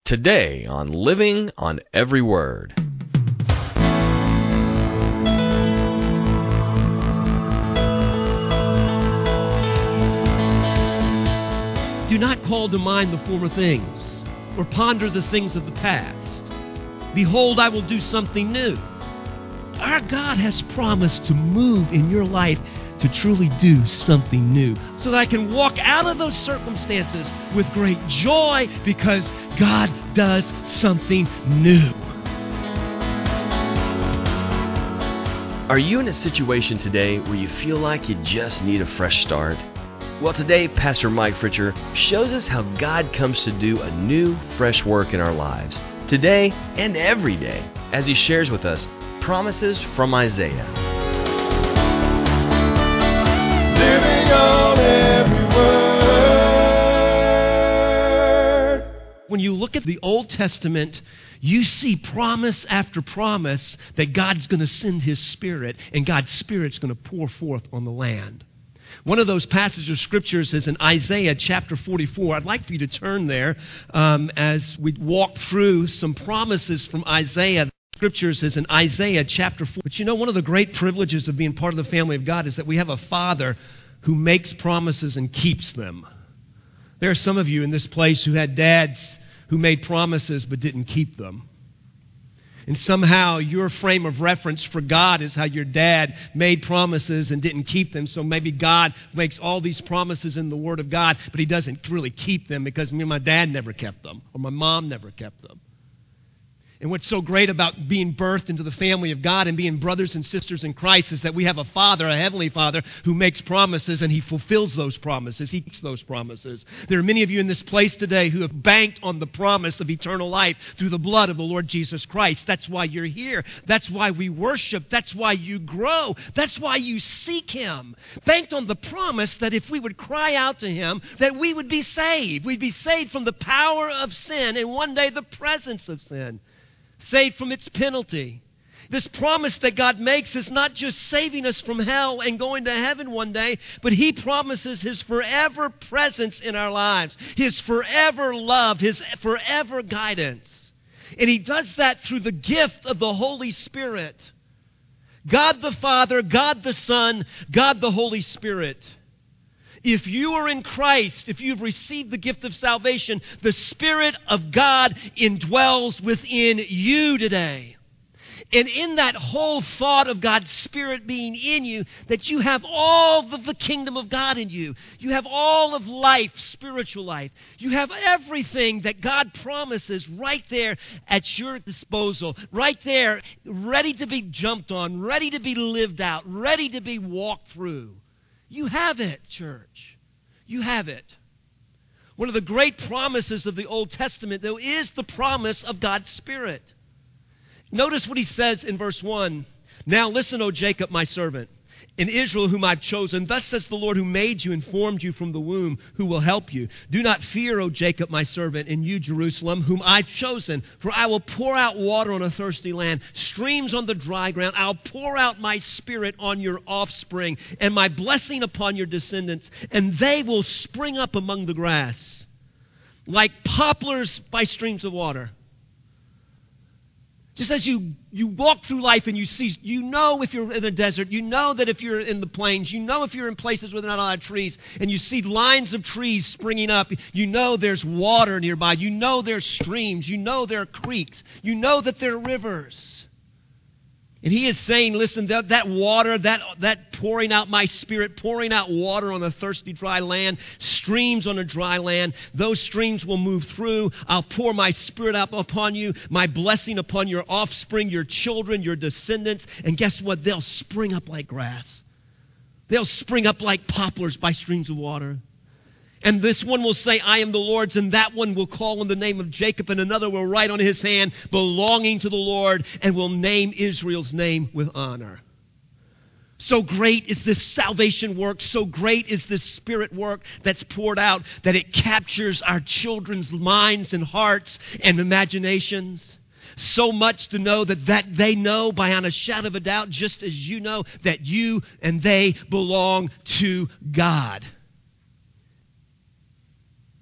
Today on Living on Every Word. Do not call to mind the former things, or ponder the things of the past. Behold, I will do something new. Our God has promised to move in your life to truly do something new, so that I can walk out of those circumstances with great joy because God does something new. Are you in a situation today where you feel like you just need a fresh start? Well, today, Pastor Mike Fritcher shows us how God comes to do a new, fresh work in our lives, today and every day, as he shares with us promises from Isaiah. Living on every word. When you look at the Old Testament, you see promise after promise that God's going to send His Spirit, and God's Spirit's going to pour forth on the land. One of those passages of Scriptures is in Isaiah chapter 44. I'd like for you to turn there as we walk through some promises from Isaiah. Scriptures is in Isaiah chapter 4. But you know, one of the great privileges of being part of the family of God is that we have a Father who makes promises and keeps them. There are some of you in this place who had dads who made promises but didn't keep them. And somehow your frame of reference for God is how your dad made promises and didn't keep them. So maybe God makes all these promises in the Word of God, but He doesn't really keep them because my dad never kept them or my mom never kept them. And what's so great about being birthed into the family of God and being brothers and sisters in Christ is that we have a Father, a Heavenly Father, who makes promises and He fulfills those promises. He keeps those promises. There are many of you in this place today who have banked on the promise of eternal life through the blood of the Lord Jesus Christ. That's why you're here. That's why we worship. That's why you grow. That's why you seek Him. Banked on the promise that if we would cry out to Him, that we would be saved. We'd be saved from the power of sin and one day the presence of sin. Saved from its penalty. This promise that God makes is not just saving us from hell and going to heaven one day, but He promises His forever presence in our lives, His forever love, His forever guidance. And He does that through the gift of the Holy Spirit. God the Father, God the Son, God the Holy Spirit. If you are in Christ, if you've received the gift of salvation, the Spirit of God indwells within you today. And in that whole thought of God's Spirit being in you, that you have all of the kingdom of God in you. You have all of life, spiritual life. You have everything that God promises right there at your disposal, right there, ready to be jumped on, ready to be lived out, ready to be walked through. You have it, church. You have it. One of the great promises of the Old Testament, though, is the promise of God's Spirit. Notice what He says in verse 1. Now listen, O Jacob, my servant, and Israel, whom I've chosen. Thus says the Lord who made you and formed you from the womb, who will help you. Do not fear, O Jacob, my servant, and you, Jerusalem, whom I've chosen. For I will pour out water on a thirsty land, streams on the dry ground. I'll pour out my Spirit on your offspring, and my blessing upon your descendants, and they will spring up among the grass, like poplars by streams of water. Just as you walk through life and you see, you know if you're in a desert, you know that if you're in the plains, you know if you're in places with not a lot of trees, and you see lines of trees springing up, you know there's water nearby, you know there's streams, you know there are creeks, you know that there are rivers. And He is saying, listen, that water, that pouring out my Spirit, pouring out water on a thirsty, dry land, streams on a dry land, those streams will move through. I'll pour my Spirit out upon you, my blessing upon your offspring, your children, your descendants. And guess what? They'll spring up like grass. They'll spring up like poplars by streams of water. And this one will say, I am the Lord's, and that one will call on the name of Jacob, and another will write on his hand, belonging to the Lord, and will name Israel's name with honor. So great is this salvation work, so great is this Spirit work that's poured out, that it captures our children's minds and hearts and imaginations. So much to know that they know beyond a shadow of a doubt, just as you know, that you and they belong to God.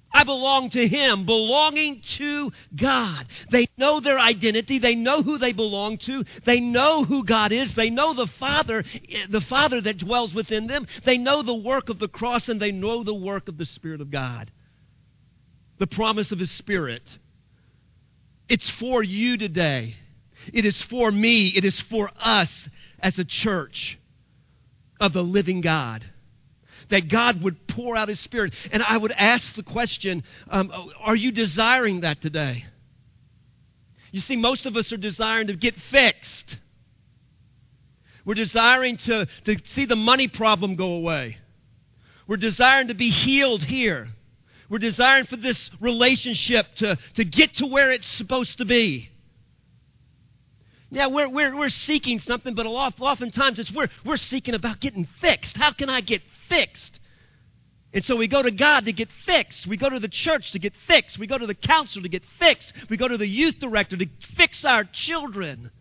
I belong to Him, belonging to God. They know their identity. They know who they belong to. They know who God is. They know the Father that dwells within them. They know the work of the cross, and they know the work of the Spirit of God. The promise of His Spirit. It's for you today. It is for me. It is for us as a church of the living God. That God would pour out His Spirit. And I would ask the question, are you desiring that today? You see, most of us are desiring to get fixed. We're desiring to see the money problem go away. We're desiring to be healed here. We're desiring for this relationship to get to where it's supposed to be. Yeah, we're seeking something, but oftentimes we're seeking about getting fixed. How can I get fixed? And so we go to God to get fixed. We go to the church to get fixed. We go to the counselor to get fixed. We go to the youth director to fix our children.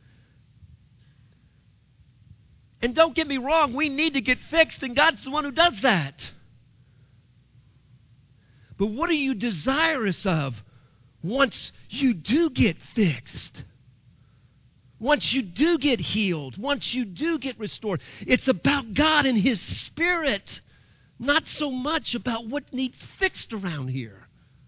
And don't get me wrong, we need to get fixed, and God's the one who does that. But what are you desirous of once you do get fixed? Once you do get healed, once you do get restored, it's about God and His Spirit, not so much about what needs fixed around here.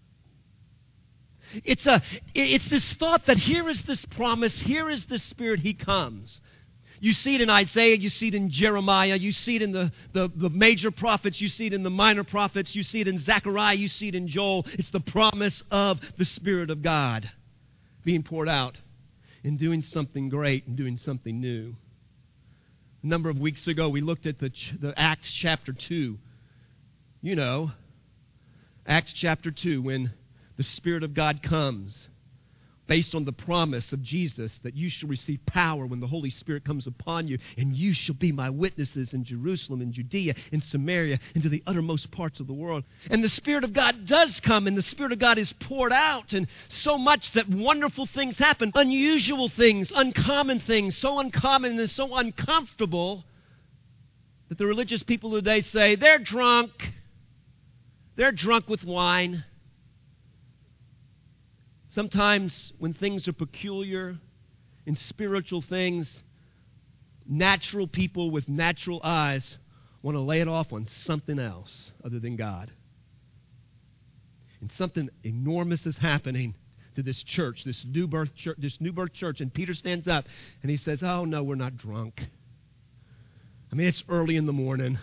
It's this thought that here is this promise, here is the Spirit, He comes. You see it in Isaiah, you see it in Jeremiah, you see it in the major prophets, you see it in the minor prophets, you see it in Zechariah, you see it in Joel. It's the promise of the Spirit of God being poured out. And doing something great and doing something new. A number of weeks ago, we looked at the Acts chapter 2. You know, Acts chapter 2, when the Spirit of God comes, based on the promise of Jesus that you shall receive power when the Holy Spirit comes upon you, and you shall be my witnesses in Jerusalem, in Judea, in Samaria, and to the uttermost parts of the world. And the Spirit of God does come, and the Spirit of God is poured out, and so much that wonderful things happen, unusual things, uncommon things, so uncommon and so uncomfortable that the religious people today say, they're drunk. They're drunk with wine. Sometimes when things are peculiar in spiritual things, natural people with natural eyes want to lay it off on something else other than God. And something enormous is happening to this church, this new birth church. And Peter stands up and he says, oh, no, we're not drunk. I mean, it's early in the morning.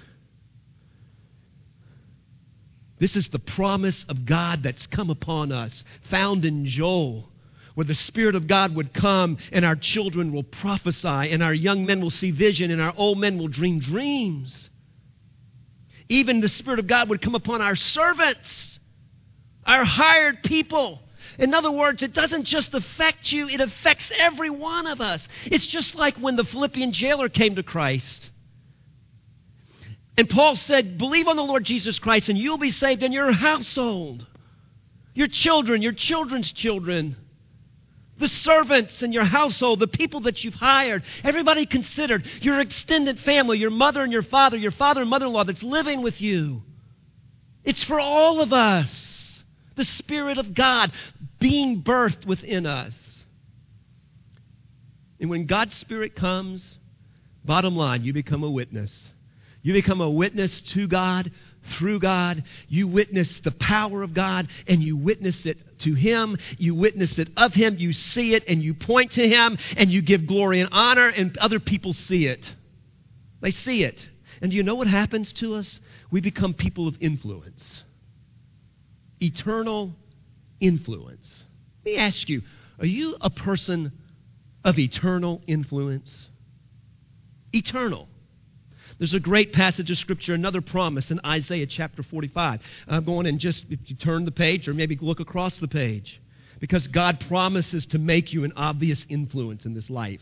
This is the promise of God that's come upon us, found in Joel, where the Spirit of God would come and our children will prophesy and our young men will see vision and our old men will dream dreams. Even the Spirit of God would come upon our servants, our hired people. In other words, it doesn't just affect you, it affects every one of us. It's just like when the Philippian jailer came to Christ. And Paul said, believe on the Lord Jesus Christ and you'll be saved in your household. Your children, your children's children. The servants in your household, the people that you've hired. Everybody considered. Your extended family, your mother and your father and mother-in-law that's living with you. It's for all of us. The Spirit of God being birthed within us. And when God's Spirit comes, bottom line, you become a witness. You become a witness to God, through God. You witness the power of God, and you witness it to Him. You witness it of Him. You see it, and you point to Him, and you give glory and honor, and other people see it. They see it. And do you know what happens to us? We become people of influence. Eternal influence. Let me ask you, are you a person of eternal influence? Eternal. There's a great passage of Scripture, another promise in Isaiah chapter 45. I'm going and just, if you turn the page or maybe look across the page, because God promises to make you an obvious influence in this life.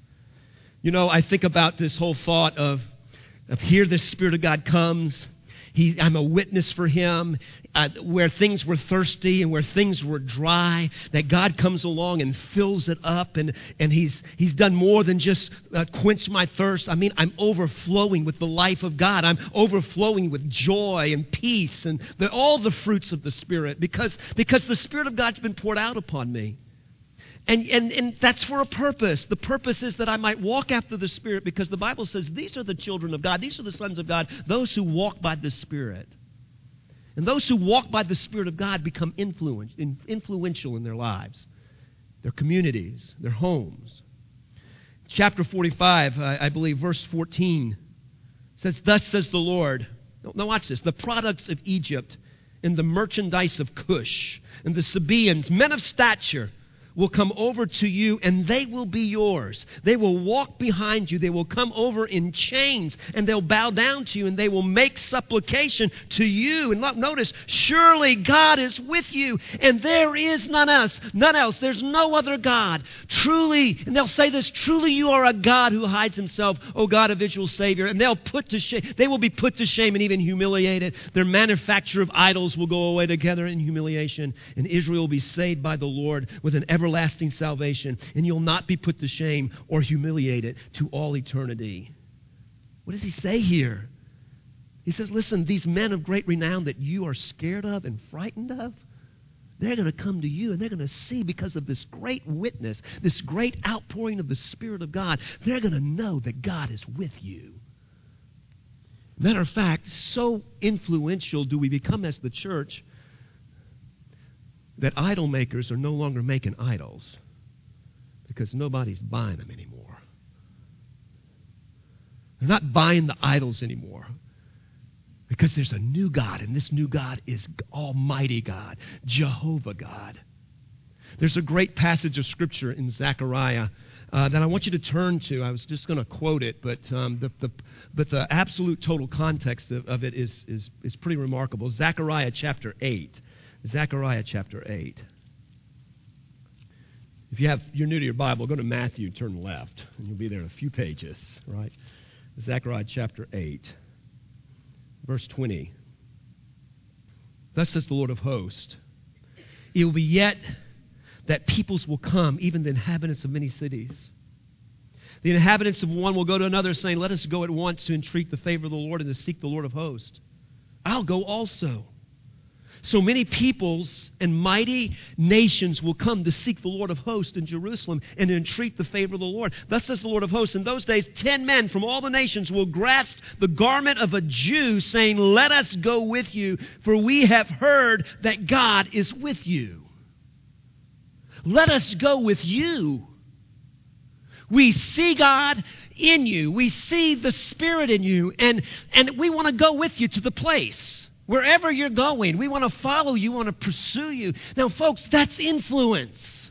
You know, I think about this whole thought of here the Spirit of God comes. I'm a witness for him. Where things were thirsty and where things were dry, that God comes along and fills it up, and he's done more than just quench my thirst. I mean, I'm overflowing with the life of God. I'm overflowing with joy and peace and all the fruits of the Spirit because the Spirit of God's been poured out upon me. And that's for a purpose. The purpose is that I might walk after the Spirit, because the Bible says these are the children of God. These are the sons of God, those who walk by the Spirit. And those who walk by the Spirit of God become influential in their lives, their communities, their homes. Chapter 45, I believe, verse 14, says, "Thus says the Lord." Now watch this. "The products of Egypt and the merchandise of Cush and the Sabaeans, men of stature, will come over to you, and they will be yours. They will walk behind you. They will come over in chains, and they'll bow down to you, and they will make supplication to you." And notice, "Surely God is with you, and there is none else. There's no other God. Truly," and they'll say this, "Truly you are a God who hides himself, O God of Israel's Savior." And they will be put to shame and even humiliated. Their manufacture of idols will go away together in humiliation, and Israel will be saved by the Lord with an everlasting salvation, and you'll not be put to shame or humiliated to all eternity. What does he say here? He says, listen, these men of great renown that you are scared of and frightened of, they're going to come to you, and they're going to see, because of this great witness, this great outpouring of the Spirit of God, they're going to know that God is with you. Matter of fact, so influential do we become as the church that idol makers are no longer making idols because nobody's buying them anymore. They're not buying the idols anymore because there's a new God, and this new God is Almighty God, Jehovah God. There's a great passage of Scripture in Zechariah that I want you to turn to. I was just going to quote it, but the absolute total context of it is pretty remarkable. Zechariah chapter 8. Zechariah chapter 8. If you're new to your Bible, go to Matthew, turn left, and you'll be there in a few pages, right? Zechariah chapter 8, verse 20. "Thus says the Lord of hosts, it will be yet that peoples will come, even the inhabitants of many cities. The inhabitants of one will go to another, saying, let us go at once to entreat the favor of the Lord and to seek the Lord of hosts. I'll go also. So many peoples and mighty nations will come to seek the Lord of hosts in Jerusalem and to entreat the favor of the Lord. Thus says the Lord of hosts, in those days 10 men from all the nations will grasp the garment of a Jew, saying, let us go with you, for we have heard that God is with you." Let us go with you. We see God in you. We see the Spirit in you, and we want to go with you to the place. Wherever you're going, we want to follow you, want to pursue you. Now, folks, that's influence.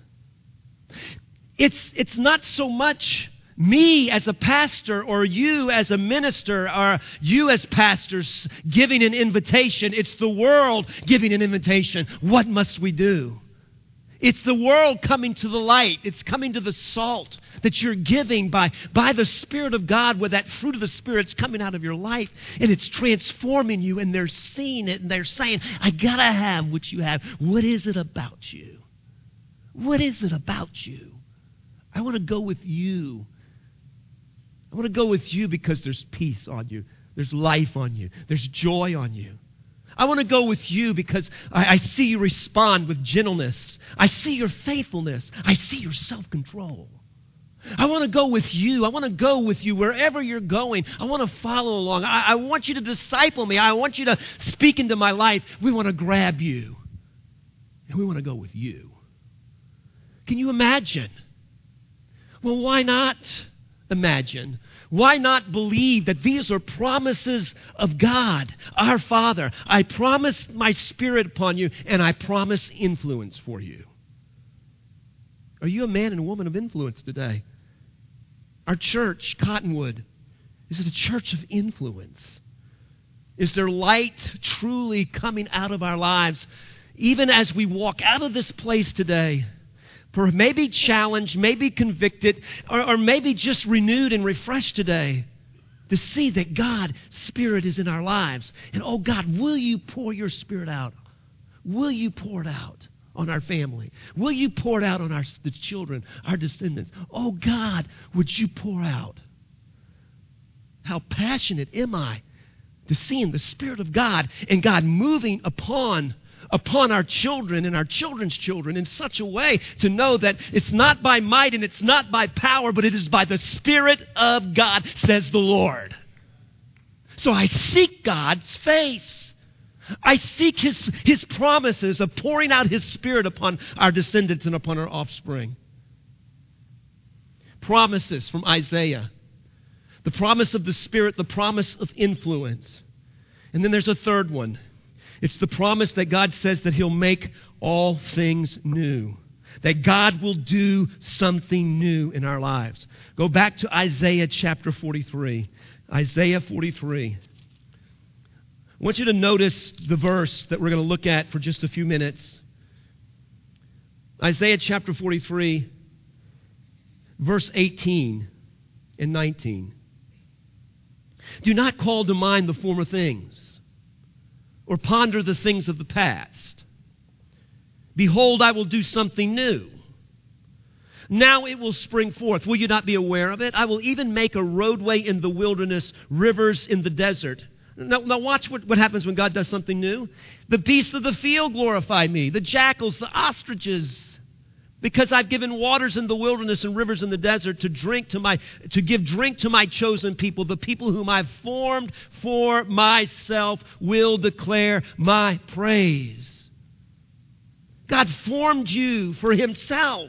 It's not so much me as a pastor or you as a minister or you as pastors giving an invitation. It's the world giving an invitation. What must we do? It's the world coming to the light. It's coming to the salt that you're giving by the Spirit of God, where that fruit of the Spirit's coming out of your life, and it's transforming you, and they're seeing it, and they're saying, I got to have what you have. What is it about you? What is it about you? I want to go with you. I want to go with you because there's peace on you. There's life on you. There's joy on you. I want to go with you because I see you respond with gentleness. I see your faithfulness. I see your self-control. I want to go with you. I want to go with you wherever you're going. I want to follow along. I want you to disciple me. I want you to speak into my life. We want to grab you. And we want to go with you. Can you imagine? Well, why not imagine? Why not believe that these are promises of God, our Father? I promise my Spirit upon you, and I promise influence for you. Are you a man and a woman of influence today? Our church, Cottonwood, is it a church of influence? Is there light truly coming out of our lives, even as we walk out of this place today? For maybe challenged, maybe convicted, or maybe just renewed and refreshed today. to see that God's Spirit is in our lives. And, oh God, will you pour your Spirit out? Will you pour it out on our family? Will you pour it out on the children, our descendants? Oh God, would you pour out? How passionate am I to seeing the Spirit of God and God moving upon our children and our children's children in such a way to know that it's not by might and it's not by power, but it is by the Spirit of God, says the Lord. So I seek God's face. I seek His promises of pouring out His Spirit upon our descendants and upon our offspring. Promises from Isaiah. The promise of the Spirit, the promise of influence. And then there's a third one. It's the promise that God says that He'll make all things new. That God will do something new in our lives. Go back to Isaiah chapter 43. Isaiah 43. I want you to notice the verse that we're going to look at for just a few minutes. Isaiah chapter 43, verse 18 and 19. Do not call to mind the former things, or ponder the things of the past. Behold, I will do something new. Now it will spring forth. Will you not be aware of it? I will even make a roadway in the wilderness, rivers in the desert. Now watch what happens when God does something new. The beasts of the field glorify me, the jackals, the ostriches, because I've given waters in the wilderness and rivers in the desert to give drink to my chosen people, the people whom I've formed for myself will declare my praise. God formed you for Himself.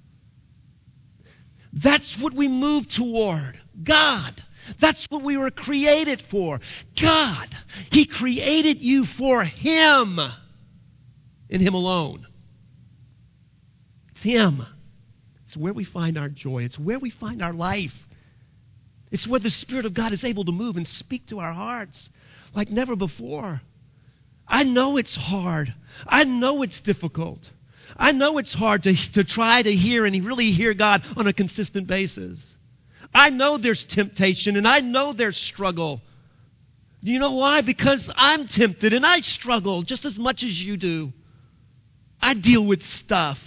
That's what we move toward. God. That's what we were created for. God. He created you for Him and Him alone. It's Him. It's where we find our joy. It's where we find our life. It's where the Spirit of God is able to move and speak to our hearts like never before. I know it's hard. I know it's difficult. I know it's hard to try to hear and really hear God on a consistent basis. I know there's temptation and I know there's struggle. Do you know why? Because I'm tempted and I struggle just as much as you do. I deal with stuff.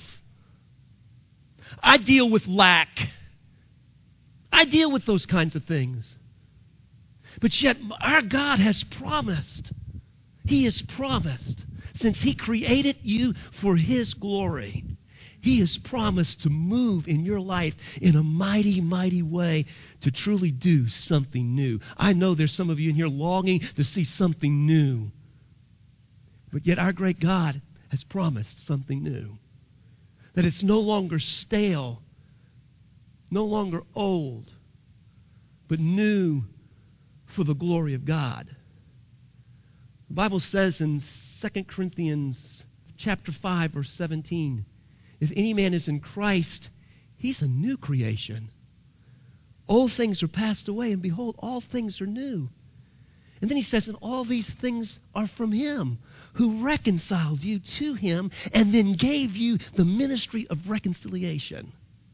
I deal with lack. I deal with those kinds of things. But yet our God has promised. He has promised. Since He created you for His glory, He has promised to move in your life in a mighty, mighty way to truly do something new. I know there's some of you in here longing to see something new. But yet our great God has promised something new. That it's no longer stale, no longer old, but new for the glory of God. The Bible says in 2 Corinthians chapter 5, verse 17, if any man is in Christ, he's a new creation. Old things are passed away, and behold, all things are new. And then he says, and all these things are from Him, who reconciled you to Him and then gave you the ministry of reconciliation.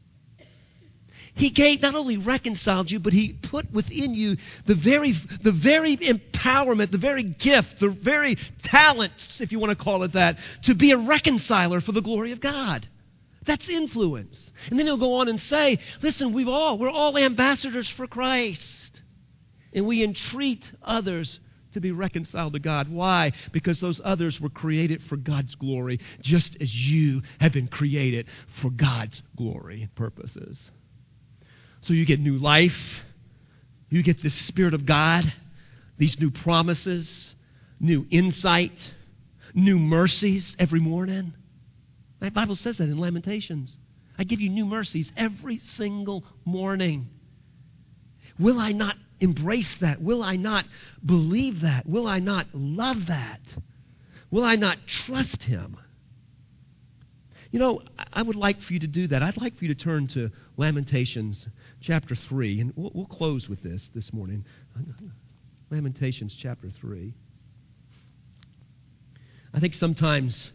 He not only reconciled you, but He put within you the very empowerment, the very gift, the very talents, if you want to call it that, to be a reconciler for the glory of God. That's influence. And then he'll go on and say, listen, we're all ambassadors for Christ. And we entreat others to be reconciled to God. Why? Because those others were created for God's glory, just as you have been created for God's glory and purposes. So you get new life. You get the Spirit of God, these new promises, new insight, new mercies every morning. The Bible says that in Lamentations. I give you new mercies every single morning. Will I not embrace that? Will I not believe that? Will I not love that? Will I not trust Him? You know, I would like for you to do that. I'd like for you to turn to Lamentations chapter 3, and we'll close with this morning. Lamentations chapter 3. I think sometimes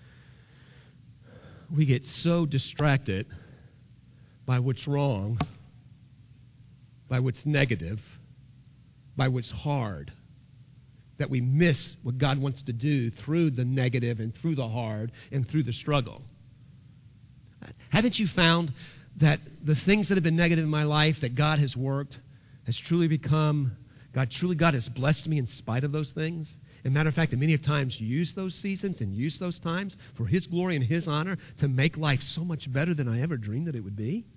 we get so distracted by what's wrong, by what's negative, by what's hard, that we miss what God wants to do through the negative and through the hard and through the struggle. Haven't you found that the things that have been negative in my life that God has worked has truly become, God has blessed me in spite of those things? As a matter of fact, that many times use those seasons and use those times for His glory and His honor to make life so much better than I ever dreamed that it would be.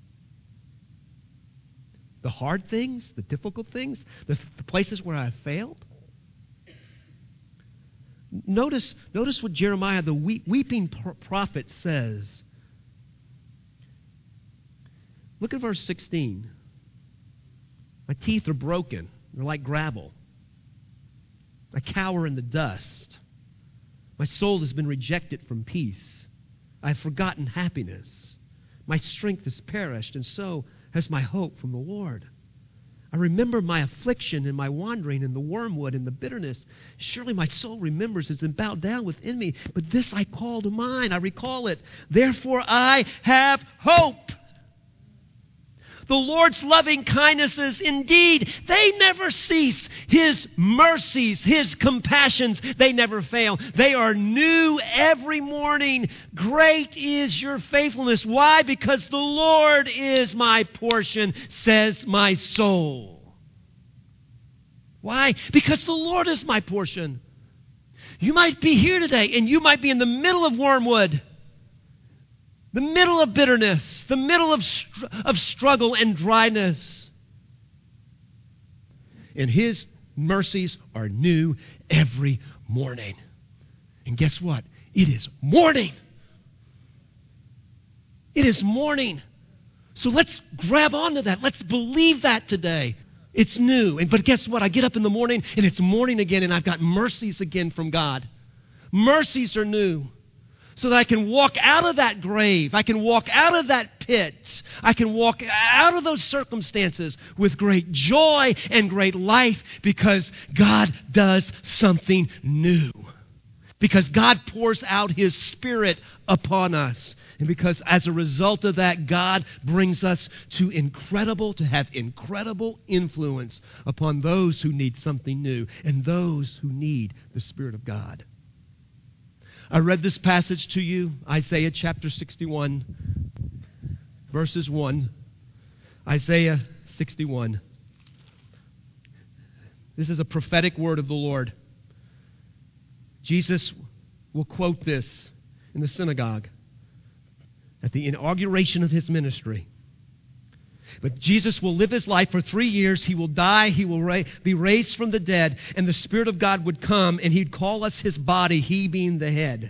The hard things, the difficult things, the places where I have failed. Notice what Jeremiah, the weeping prophet, says. Look at verse 16. My teeth are broken. They're like gravel. I cower in the dust. My soul has been rejected from peace. I have forgotten happiness. My strength has perished, and so has my hope from the Lord. I remember my affliction and my wandering and the wormwood and the bitterness. Surely my soul remembers it and bowed down within me. But this I call to mind. I recall it. Therefore I have hope. The Lord's loving kindnesses, indeed, they never cease. His mercies, His compassions, they never fail. They are new every morning. Great is your faithfulness. Why? Because the Lord is my portion, says my soul. Why? Because the Lord is my portion. You might be here today, and you might be in the middle of wormwood, the middle of bitterness, the middle of struggle and dryness. And His mercies are new every morning. And guess what? It is morning. It is morning. So let's grab onto that. Let's believe that today. It's new. But guess what? I get up in the morning and it's morning again, and I've got mercies again from God. Mercies are new. So that I can walk out of that grave. I can walk out of that pit. I can walk out of those circumstances with great joy and great life because God does something new. Because God pours out His Spirit upon us. And because as a result of that, God brings us to have incredible influence upon those who need something new and those who need the Spirit of God. I read this passage to you, Isaiah chapter 61, verses 1. Isaiah 61. This is a prophetic word of the Lord. Jesus will quote this in the synagogue at the inauguration of His ministry. But Jesus will live His life for 3 years. He will die. He will be raised from the dead. And the Spirit of God would come and He'd call us His body, He being the head.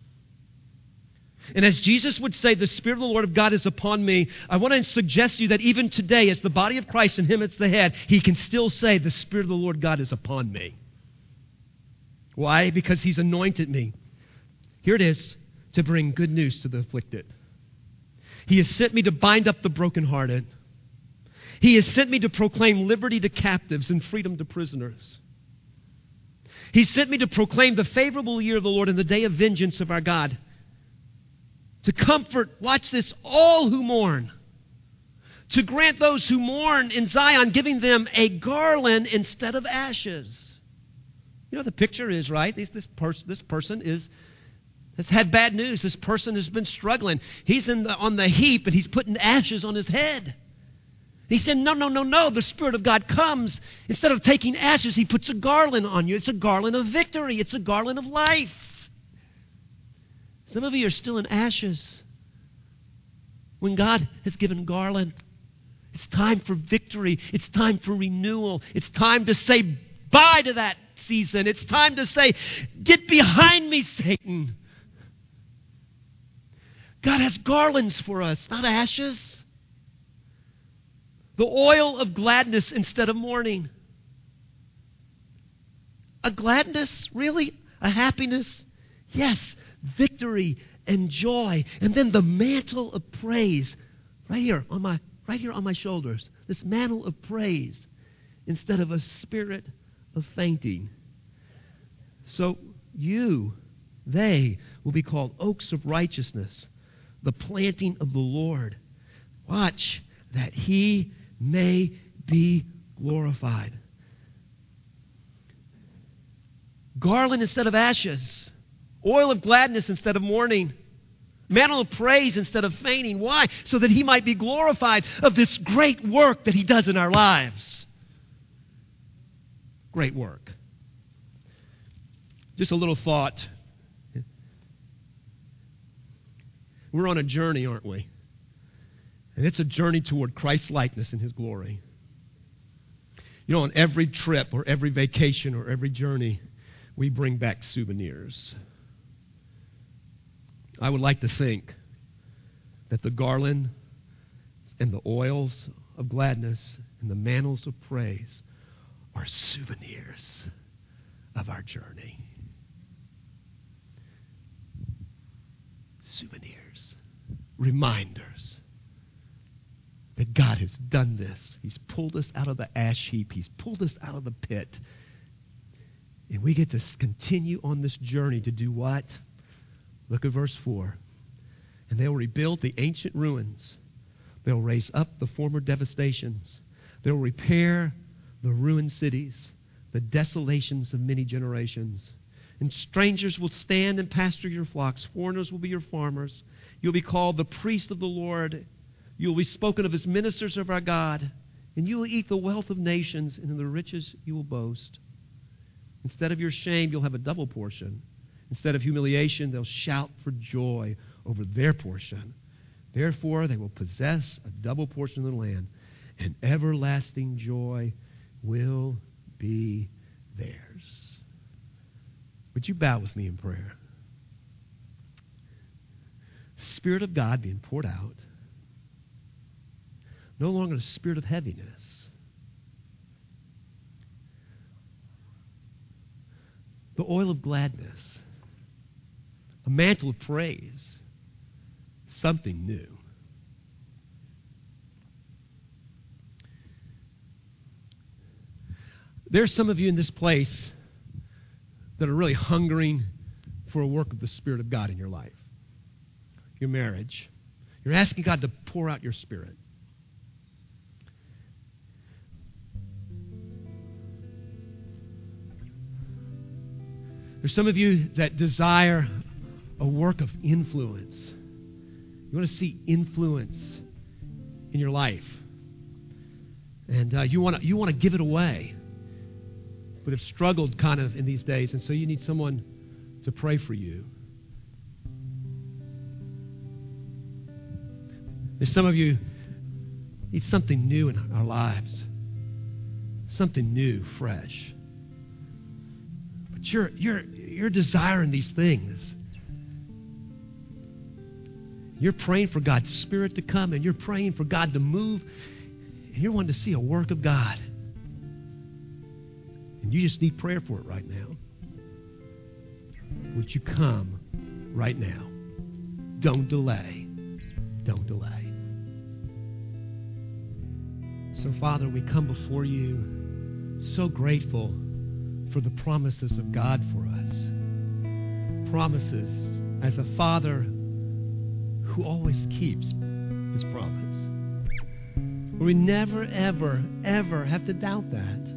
And as Jesus would say, the Spirit of the Lord of God is upon me, I want to suggest to you that even today, as the body of Christ and Him as the head, He can still say, the Spirit of the Lord God is upon me. Why? Because He's anointed me. Here it is, to bring good news to the afflicted. He has sent me to bind up the brokenhearted. He has sent me to proclaim liberty to captives and freedom to prisoners. He sent me to proclaim the favorable year of the Lord and the day of vengeance of our God. To comfort, watch this, all who mourn. To grant those who mourn in Zion, giving them a garland instead of ashes. You know what the picture is, right? This person has had bad news. This person has been struggling. He's on the heap and he's putting ashes on his head. He said, no. The Spirit of God comes. Instead of taking ashes, He puts a garland on you. It's a garland of victory. It's a garland of life. Some of you are still in ashes when God has given garland. It's time for victory. It's time for renewal. It's time to say bye to that season. It's time to say, get behind me, Satan. God has garlands for us, not ashes. The oil of gladness instead of mourning. A gladness, really? A happiness? Yes, victory and joy. And then the mantle of praise right here on my shoulders. This mantle of praise instead of a spirit of fainting. So they will be called oaks of righteousness, the planting of the Lord. Watch, that He may be glorified. garland instead of ashes, oil of gladness instead of mourning, mantle of praise instead of fainting. Why? So that he might be glorified of this great work that he does in our lives. Great work. Just a little thought. We're on a journey, aren't we? And it's a journey toward Christ's likeness and his glory. You know, on every trip or every vacation or every journey, we bring back souvenirs. I would like to think that the garland and the oils of gladness and the mantles of praise are souvenirs of our journey. Souvenirs, reminders that God has done this. He's pulled us out of the ash heap. He's pulled us out of the pit. And we get to continue on this journey to do what? Look at verse 4. And they'll rebuild the ancient ruins. They'll raise up the former devastations. They'll repair the ruined cities, the desolations of many generations. And strangers will stand and pasture your flocks. Foreigners will be your farmers. You'll be called the priest of the Lord. You will be spoken of as ministers of our God. And you will eat the wealth of nations, and in the riches you will boast. Instead of your shame, you'll have a double portion. Instead of humiliation, they'll shout for joy over their portion. Therefore, they will possess a double portion of the land, and everlasting joy will be theirs. Would you bow with me in prayer? Spirit of God being poured out. No longer a spirit of heaviness. The oil of gladness. A mantle of praise. Something new. There's some of you in this place that are really hungering for a work of the Spirit of God in your life. Your marriage. You're asking God to pour out your Spirit. There's some of you that desire a work of influence. You want to see influence in your life. And you want to give it away. But have struggled kind of in these days, and so you need someone to pray for you. There's some of you need something new in our lives. Something new, fresh. But you're desiring these things. You're praying for God's Spirit to come, and you're praying for God to move, and you're wanting to see a work of God. And you just need prayer for it right now. Would you come right now? Don't delay. Don't delay. So, Father, we come before you so grateful for the promises of God for us. Promises as a Father who always keeps His promise. We never, ever, ever have to doubt that.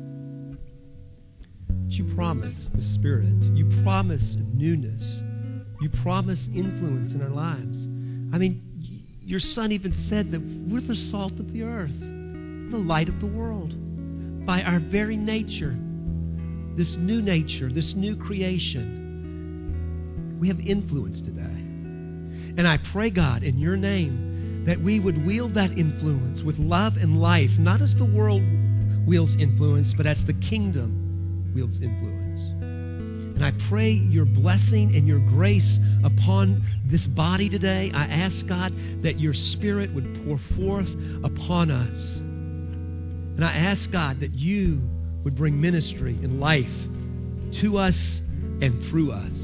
You promise the Spirit. You promise newness. You promise influence in our lives. I mean, your Son even said that we're the salt of the earth, the light of the world. By our very nature, this new creation, we have influence today. And I pray, God, in your name, that we would wield that influence with love and life, not as the world wields influence, but as the kingdom wields influence. And I pray your blessing and your grace upon this body today. I ask, God, that your Spirit would pour forth upon us. And I ask, God, that you would bring ministry and life to us and through us.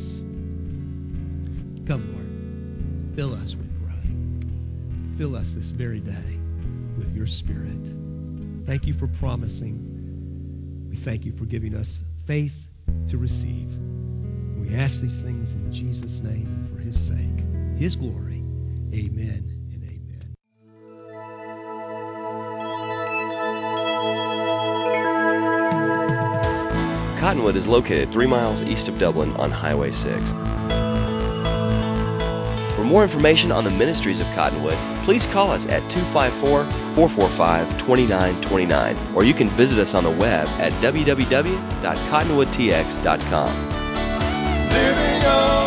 Come, Lord. Fill us, we pray. Fill us this very day with your Spirit. Thank you for promising. We thank you for giving us faith to receive. We ask these things in Jesus' name and for his sake, his glory. Amen and amen. Cottonwood is located 3 miles east of Dublin on Highway 6. For more information on the ministries of Cottonwood, please call us at 254-445-2929, or you can visit us on the web at www.cottonwoodtx.com. Living on